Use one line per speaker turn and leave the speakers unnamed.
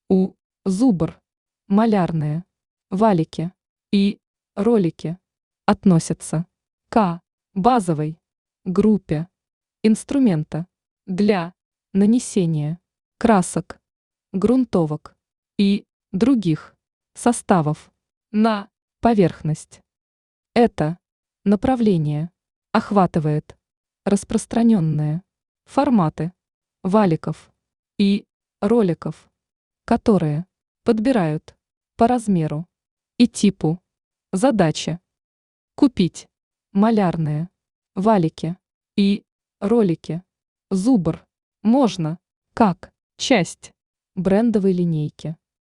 У. Зубр, малярные, валики и ролики относятся к базовой группе инструмента для нанесения красок, грунтовок и других составов на поверхность. Это направление охватывает распространенные форматы валиков и роликов, которые подбирают по размеру и типу задачи. Купить малярные валики и ролики Зубр можно как часть брендовой линейки.